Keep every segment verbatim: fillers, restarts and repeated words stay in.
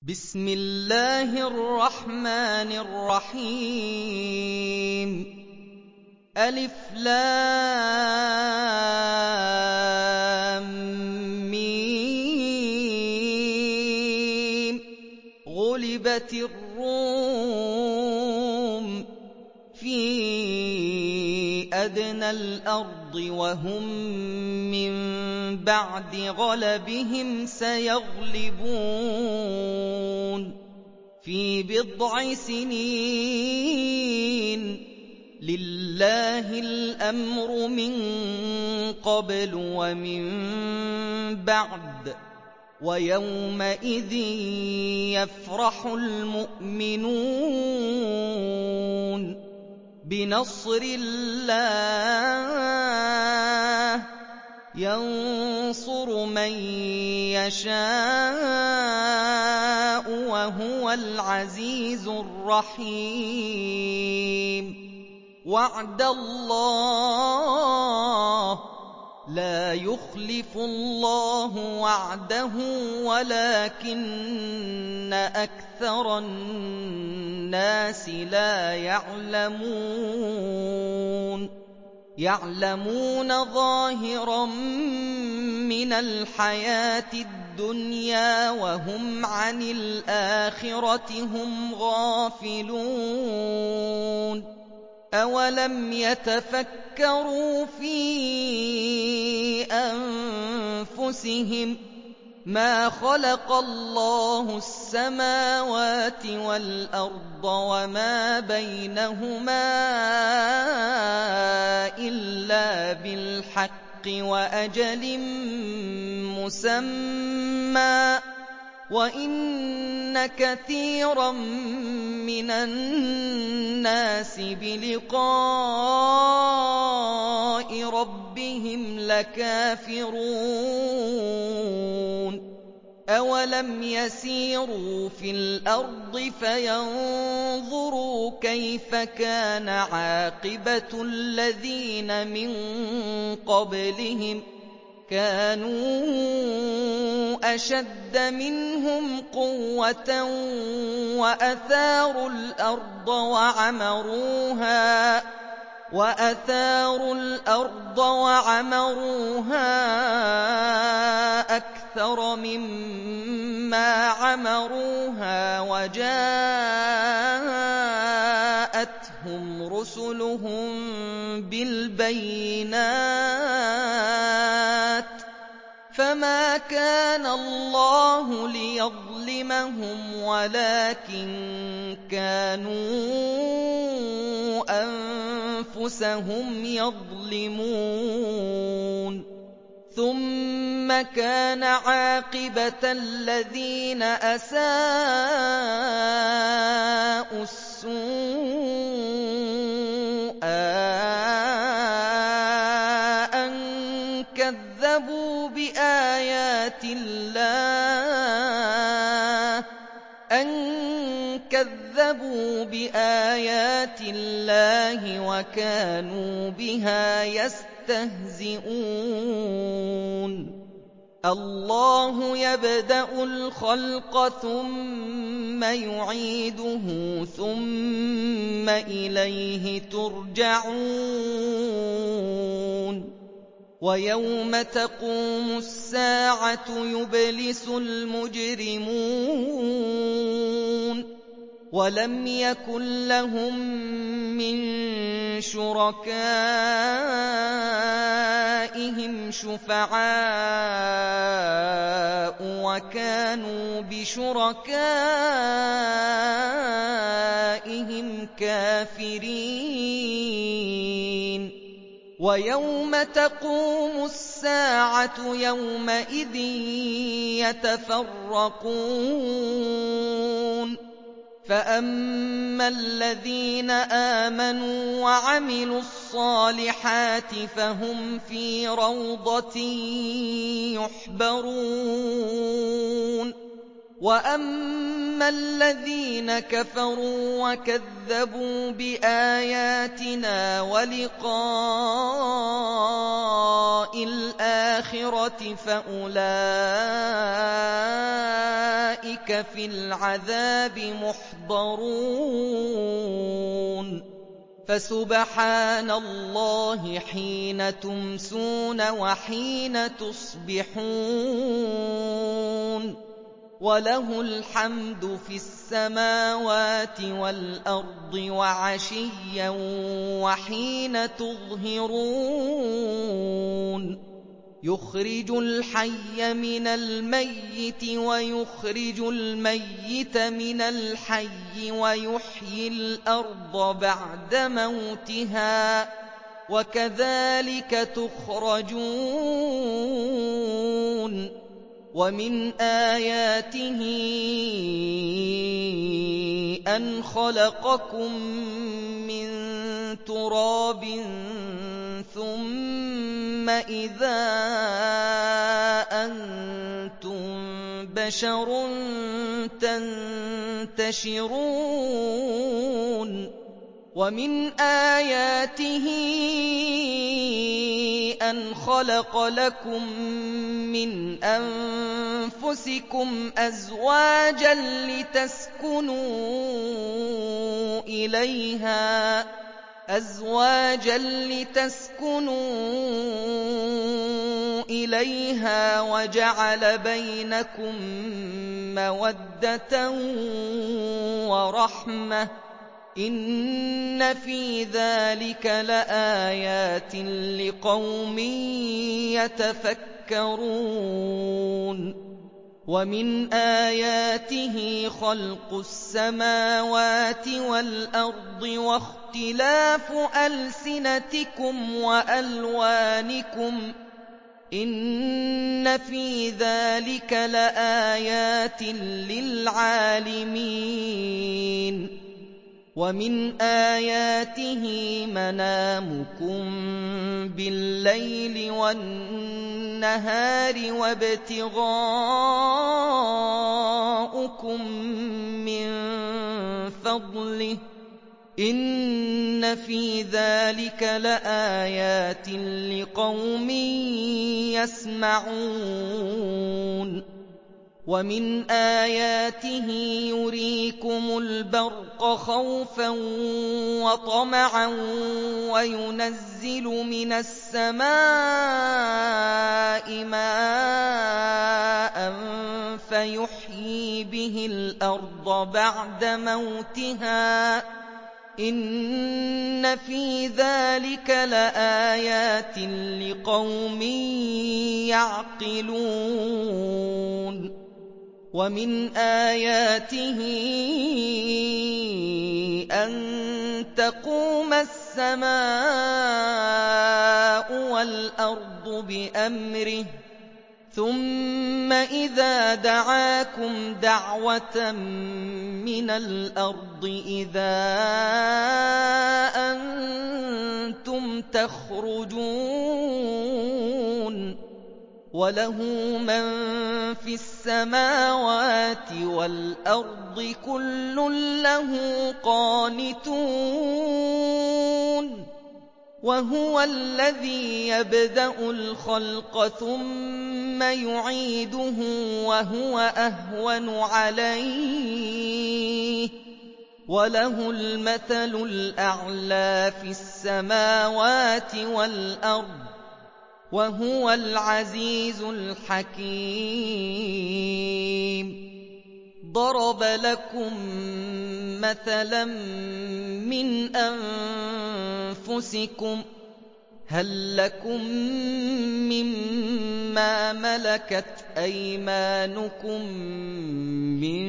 بسم الله الرحمن الرحيم ألف لام ميم غلبت الروم في أدنى الأرض وهم من بعد غلبهم سيغلبون في بضع سنين لله الأمر من قبل ومن بعد ويومئذ يفرح المؤمنون بنصر الله ينصر من يشاء وهو العزيز الرحيم وعد الله لا يخلف الله وعده ولكن أكثر الناس لا يعلمون يعلمون ظاهرا من الحياة الدنيا وهم عن الآخرة هم غافلون أولم يتفكروا في أنفسهم ما خلق الله السماوات والأرض وما بينهما إلا بالحق وأجل مسمى وإن كثيرا من الناس بلقاء ربهم لكافرون أولم يسيروا في الأرض فينظروا كيف كان عاقبة الذين من قبلهم كانوا أشد منهم قوة وأثاروا الأرض وعمروها وأثاروا الأرض وعمروها أكثر مما عمروها وجاءتهم رسلهم بالبينات فما كان الله ليظلمهم ولكن كانوا أنفسهم يظلمون ثم كان عاقبة الذين أساءوا السوء أن كذبوا بآيات الله أن كذبوا بآيات الله وكانوا بها يستهزئون الله يبدأ الخلق ثم يعيده ثم إليه ترجعون ويوم تقوم الساعة يبلس المجرمون ولم يكن لهم من شركائهم شفعاء وكانوا بشركائهم كافرين ويوم تقوم الساعة يومئذ يتفرقون فأما الذين آمنوا وعملوا الصالحات فهم في روضة يحبرون وأما الذين الَّذِينَ كَفَرُوا وَكَذَّبُوا بِآيَاتِنَا وَلِقَاءِ الْآخِرَةِ فَأُولَٰئِكَ فِي الْعَذَابِ مُحْضَرُونَ فَسُبْحَانَ اللَّهِ حِينَ تُمْسُونَ وَحِينَ تُصْبِحُونَ وَلَهُ الْحَمْدُ فِي السَّمَاوَاتِ وَالْأَرْضِ وَعَشِيًّا وَحِينَ تُظْهِرُونَ يُخْرِجُ الْحَيَّ مِنَ الْمَيِّتِ وَيُخْرِجُ الْمَيِّتَ مِنَ الْحَيِّ وَيُحْيِي الْأَرْضَ بَعْدَ مَوْتِهَا ۚ وَكَذَٰلِكَ تُخْرَجُونَ وَمِنْ آيَاتِهِ أَنْ خَلَقَكُم مِّن تُرَابٍ ثُمَّ إِذَا أَنتُم بَشَرٌ تَنتَشِرُونَ وَمِنْ آيَاتِهِ أَنْ خَلَقَ لَكُم مِّنْ أَنفُسِكُمْ أَزْوَاجًا لِّتَسْكُنُوا إِلَيْهَا أَزْوَاجًا لِّتَسْكُنُوا إِلَيْهَا وَجَعَلَ بَيْنَكُم مَّوَدَّةً وَرَحْمَةً ۚ إِنَّ فِي ذَٰلِكَ لَآيَاتٍ لِّقَوْمٍ يَتَفَكَّرُونَ وَمِنْ آيَاتِهِ خَلْقُ السَّمَاوَاتِ وَالْأَرْضِ وَاخْتِلَافُ أَلْسِنَتِكُمْ وَأَلْوَانِكُمْ ۚ إِنَّ فِي ذَٰلِكَ لَآيَاتٍ لِّلْعَالِمِينَ وَمِنْ آيَاتِهِ مَنَامُكُم بِاللَّيْلِ وَالنَّهَارِ وَابْتِغَاؤُكُم مِّن فَضْلِهِ ۚ إِنَّ فِي ذَٰلِكَ لَآيَاتٍ لِّقَوْمٍ يَسْمَعُونَ وَمِنْ آيَاتِهِ يُرِيكُمُ الْبَرْقَ خَوْفًا وَطَمَعًا وَيُنَزِّلُ مِنَ السَّمَاءِ مَاءً فَيُحْيِي بِهِ الْأَرْضَ بَعْدَ مَوْتِهَا ۚ إِنَّ فِي ذَٰلِكَ لَآيَاتٍ لِّقَوْمٍ يَعْقِلُونَ وَمِنْ آيَاتِهِ أَن تَقُومَ السَّمَاءُ وَالْأَرْضُ بِأَمْرِهِ ثُمَّ إِذَا دَعَاكُمْ دَعْوَةً مِّنَ الْأَرْضِ إِذَا أَنتُمْ تَخْرُجُونَ وَلَهُ مَن فِي السَّمَاوَاتِ وَالْأَرْضِ كُلٌّ لَّهُ قَانِتُونَ وَهُوَ الَّذِي يَبْدَأُ الْخَلْقَ ثُمَّ يُعِيدُهُ وَهُوَ أَهْوَنُ عَلَيْهِ ۖ وَلَهُ الْمَثَلُ الْأَعْلَىٰ فِي السَّمَاوَاتِ وَالْأَرْضِ ۖ وَهُوَ الْعَزِيزُ الْحَكِيمُ ضَرَبَ لَكُم مَّثَلًا مِّنْ أَنفُسِكُمْ ۖ هَل لَّكُم مِّمَّا مَلَكَتْ أَيْمَانُكُم مِّن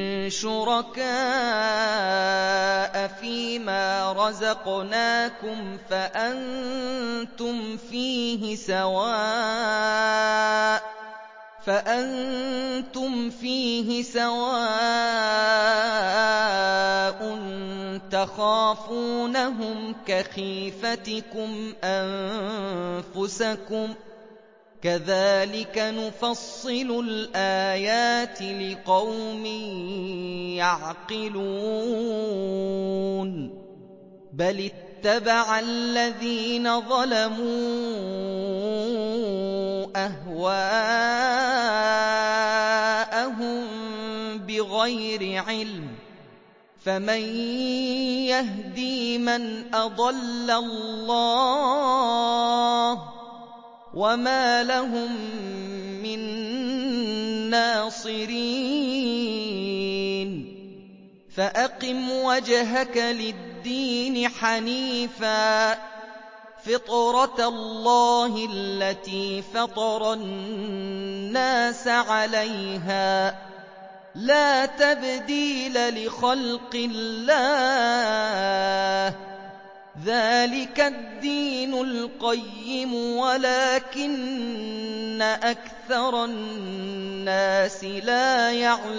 شُرَكَاءَ فِيمَا رَزَقْنَاكُمْ فَأَنتُمْ فِيهِ سَوَاءٌ فَأَنتُمْ فِيهِ سَوَاءٌ تَخَافُونَهُمْ كَخِيفَتِكُمْ أَنفُسَكُمْ ۚ كَذَٰلِكَ نُفَصِّلُ الْآيَاتِ لِقَوْمٍ يَعْقِلُونَ بَلِ اتَّبَعَ الَّذِينَ ظَلَمُوا أَهْوَاءَهُم بِغَيْرِ عِلْمٍ فَمَن يَهْدِي مَنْ أَضَلَّ اللَّهُ وَمَا لَهُم مِّن نَّاصِرِينَ فَأَقِمْ وَجْهَكَ لِلدِّينِ حَنِيفًا فِطْرَتَ اللَّهِ الَّتِي فَطَرَ النَّاسَ عَلَيْهَا لَا تَبْدِيلَ لِخَلْقِ اللَّهِ ذَلِكَ الدِّينُ الْقَيِّمُ وَلَٰكِنَّ أَكْثَرَ النَّاسِ لَا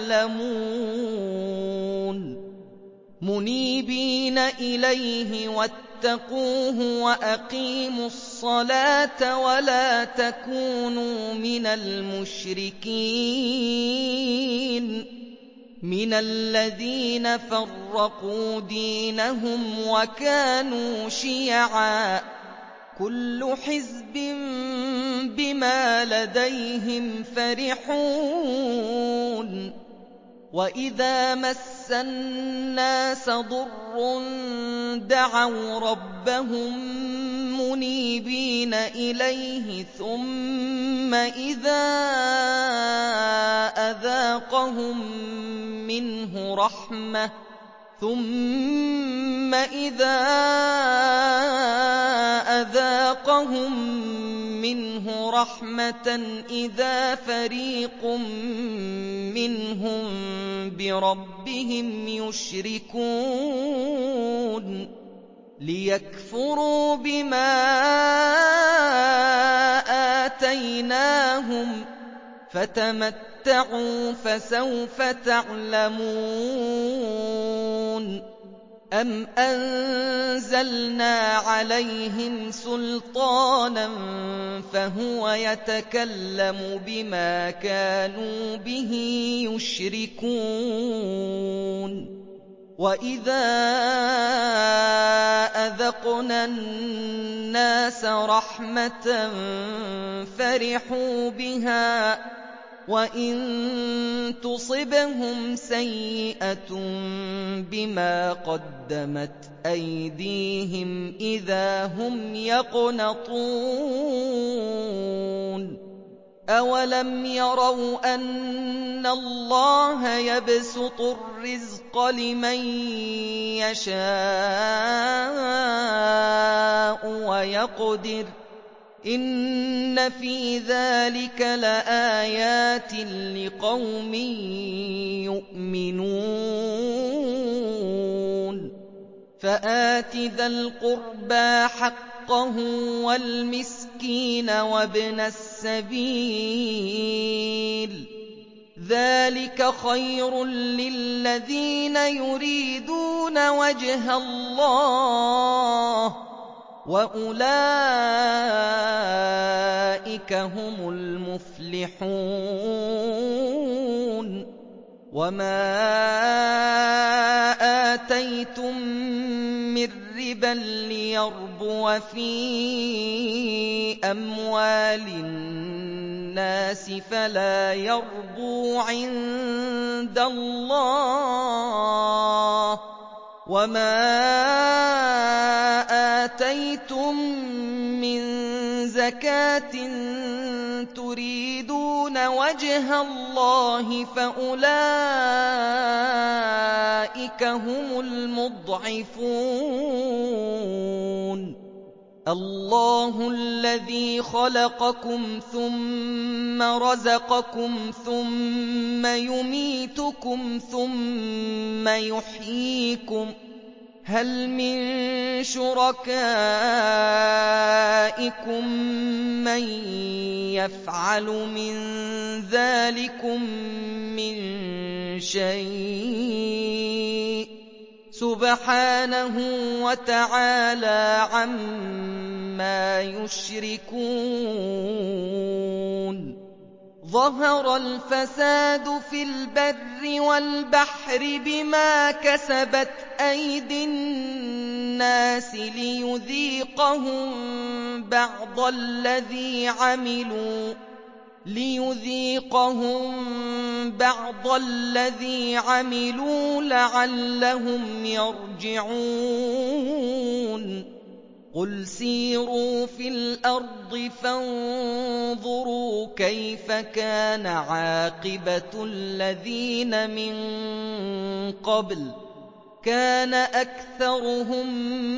يَعْلَمُونَ مُنِيبِينَ إِلَيْهِ وَاتَّقُوهُ وَأَقِيمُوا الصَّلَاةَ وَلَا تَكُونُوا مِنَ الْمُشْرِكِينَ مِنَ الَّذِينَ فَرَّقُوا دِينَهُمْ وَكَانُوا شِيَعًا كُلُّ حِزْبٍ بِمَا لَدَيْهِمْ فَرِحُونَ وَإِذَا مَسَّ النَّاسَ ضُرٌّ دَعَوْا رَبَّهُم مُّنِيبِينَ إِلَيْهِ ثُمَّ إِذَا أَذَاقَهُم مِّنْهُ رَحْمَةً ثُمَّ إِذَا أَذَاقَهُم مِّنْهُ رَحْمَةً إِذَا فَرِيقٌ مِّنْهُم بِرَبِّهِمْ يُشْرِكُونَ لِيَكْفُرُوا بِمَا آتَيْنَاهُمْ فَتَمَتَّعُوا فَسَوْفَ تَعْلَمُونَ أَمْ أَنزَلْنَا عَلَيْهِمْ سُلْطَانًا فَهُوَ يَتَكَلَّمُ بِمَا كَانُوا بِهِ يُشْرِكُونَ وَإِذَا أَذَقْنَا النَّاسَ رَحْمَةً فَرِحُوا بِهَا وَإِن تُصِبْهُمْ سَيِّئَةٌ بِمَا قَدَّمَتْ أَيْدِيهِمْ إِذَا هُمْ يَقْنَطُونَ أَوَلَمْ يَرَوْا أَنَّ اللَّهَ يَبْسُطُ الرِّزْقَ لِمَن يَشَاءُ وَيَقْدِرُ إِنَّ فِي ذَلِكَ لَآيَاتٍ لِقَوْمٍ يُؤْمِنُونَ فَآتِ ذَا الْقُرْبَىٰ حَقَّهُ وَالْمِسْكِينَ وَابْنَ السَّبِيلِ ذَلِكَ خَيْرٌ لِّلَّذِينَ يُرِيدُونَ وَجْهَ اللَّهِ وَأُولَٰئِكَ هُمُ الْمُفْلِحُونَ وَمَا آتَيْتُم مِّن رِّبًا لِّيَرْبُوَ فِي أَمْوَالِ النَّاسِ فَلَا يَرْبُو عِندَ اللَّهِ وَمَا آتَيْتُم مِّن زَكَاةٍ تُرِيدُونَ وَجْهَ اللَّهِ فَأُولَٰئِكَ هُمُ الْمُضْعِفُونَ اللَّهُ الَّذِي خَلَقَكُمْ ثُمَّ رَزَقَكُمْ ثُمَّ يُمِيتُكُمْ ثُمَّ يُحْيِيكُمْ هَلْ مِن شُرَكَائِكُم مَّن يَفْعَلُ مِن ذَٰلِكُم مِّن شَيْءٍ سُبْحَانَهُ وَتَعَالَىٰ عَمَّا يُشْرِكُونَ ظهر الفساد في البر والبحر بما كسبت أيدي الناس ليذيقهم بعض الذي عملوا ليذيقهم بعض الذي عملوا لعلهم يرجعون قل سيروا في الأرض فانظروا كيف كان عاقبة الذين من قبل كان أكثرهم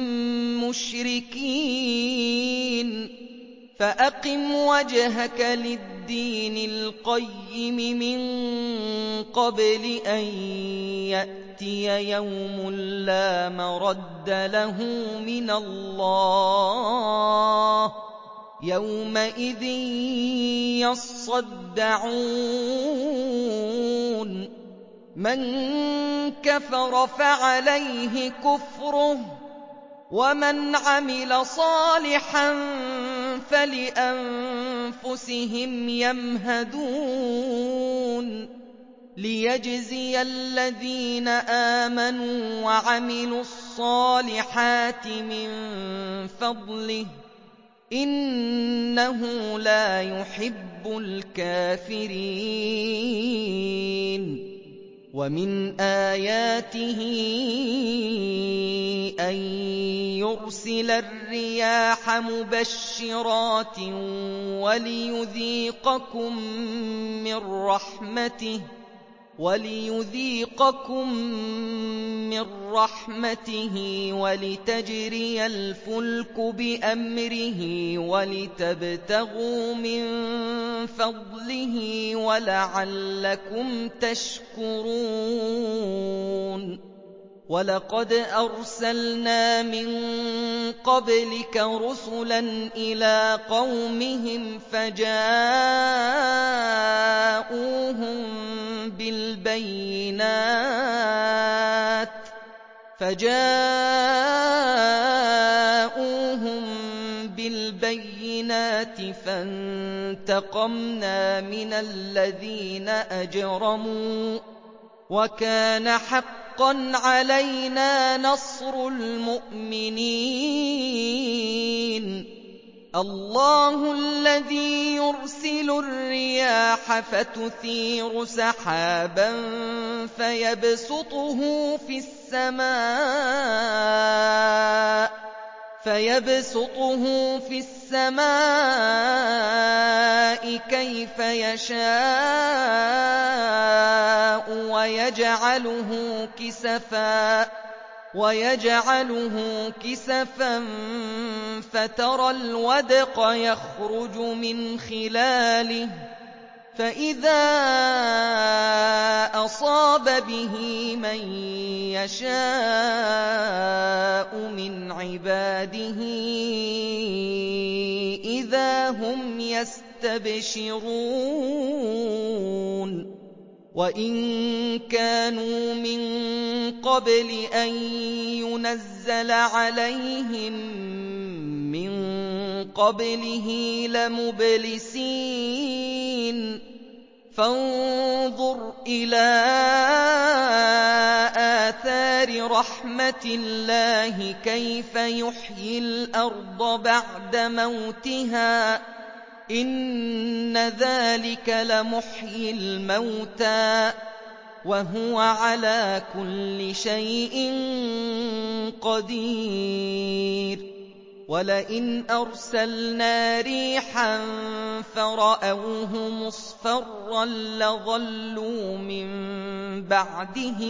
مشركين فأقم وجهك للدين القيم من قبل أن يأتي يوم لا مرد له من الله يومئذ يصدعون من كفر فعليه كفره ومن عمل صالحا فلأنفسهم يمهدون ليجزي الذين آمنوا وعملوا الصالحات من فضله إنه لا يحب الكافرين ومن آياته أن يرسل الرياح مبشرات وليذيقكم من رحمته وليذيقكم من رحمته ولتجري الفلك بأمره ولتبتغوا من فضله ولعلكم تشكرون ولقد أرسلنا من قبلك رسلا إلى قومهم فجاءوهم بالبينات فجاءوهم بالبينات فانتقمنا من الذين أجرموا وكان حقا علينا نصر المؤمنين الله الذي يرسل الرياح فتثير سحابا فيبسطه في السماء فيبسطه في السماء كيف يشاء ويجعله كسفا ويجعله كسفا فترى الودق يخرج من خلاله فإذا أصاب به من يشاء من عباده إذا هم يستبشرون وإن كانوا من قبل أن ينزل عليهم من قبله لمبلسين فانظر إلى آثار رحمة الله كيف يحيي الأرض بعد موتها إن ذلك لمحيي الموتى وهو على كل شيء قدير ولئن أرسلنا ريحا فرأوه مصفرا لظلوا من بعده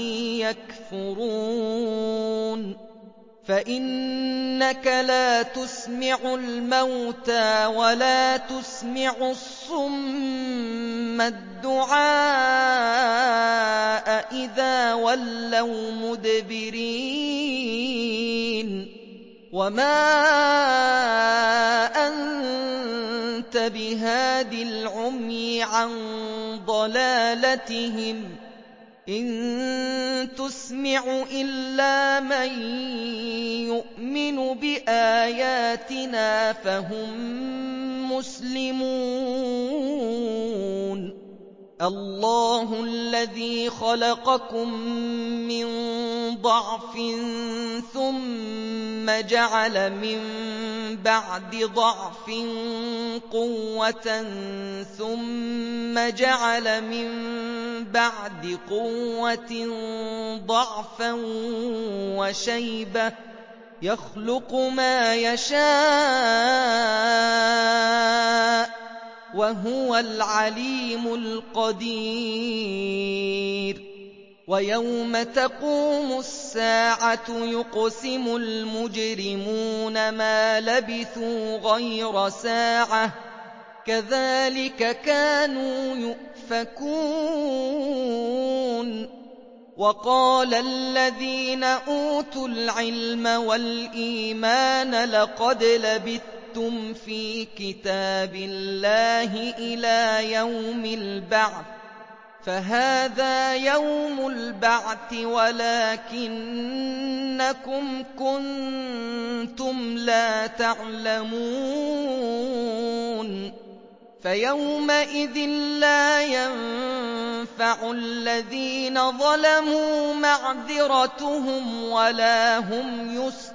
يكفرون فإنك لا تسمع الموتى ولا تسمع الصم الدعاء إذا ولوا مدبرين وما أنت بهاد العمي عن ضلالتهم إن تسمع إلا من يؤمن بآياتنا فهم مسلمون اللَّهُ الَّذِي خَلَقَكُم مِّن ضَعْفٍ ثُمَّ جَعَلَ مِن بَعْدِ ضَعْفٍ قُوَّةً ثُمَّ جَعَلَ مِن بَعْدِ قُوَّةٍ ضَعْفًا وَشَيْبَةً ۚ يَخْلُقُ مَا يَشَاءُ ۖ وَهُوَ الْعَلِيمُ الْقَدِيرُ وَيَوْمَ تَقُومُ السَّاعَةُ يُقْسِمُ الْمُجْرِمُونَ مَا لَبِثُوا غَيْرَ سَاعَةٍ كَذَٰلِكَ كَانُوا يُؤْفَكُونَ وَقَالَ الَّذِينَ أُوتُوا الْعِلْمَ وَالْإِيمَانَ لَقَدْ لَبِثْتُمْ فِي كِتَابِ اللَّهِ إِلَىٰ يَوْمِ الْبَعْثِ فَهَٰذَا يَوْمُ الْبَعْثِ وَلَٰكِنَّكُمْ كُنتُمْ لَا تَعْلَمُونَ فَيَوْمَئِذٍ لَّا يَنفَعُ الَّذِينَ ظَلَمُوا مَعْذِرَتُهُمْ وَلَا هُمْ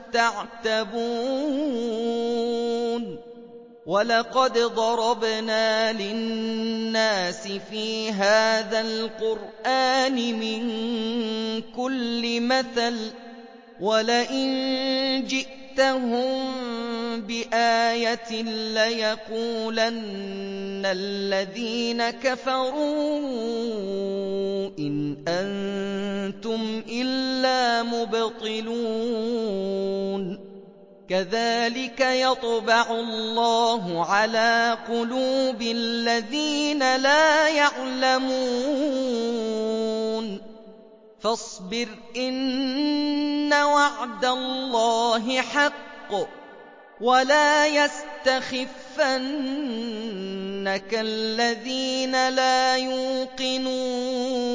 يُسْتَعْتَبُونَ وَلَقَدْ ضَرَبْنَا لِلنَّاسِ فِي هَٰذَا الْقُرْآنِ مِن كُلِّ مَثَلٍ ۚ وَلَئِن جِئْتَهُم بِآيَةٍ لَّيَقُولَنَّ الَّذِينَ كَفَرُوا إِنْ أَنتُمْ إِلَّا مُبْطِلُونَ كَذَٰلِكَ يَطْبَعُ اللَّهُ عَلَىٰ قُلُوبِ الَّذِينَ لَا يَعْلَمُونَ فَاصْبِرْ إِنَّ وَعْدَ اللَّهِ حَقٌّ وَلَا يَسْتَخِفَّنَّكَ الَّذِينَ لَا يُوقِنُونَ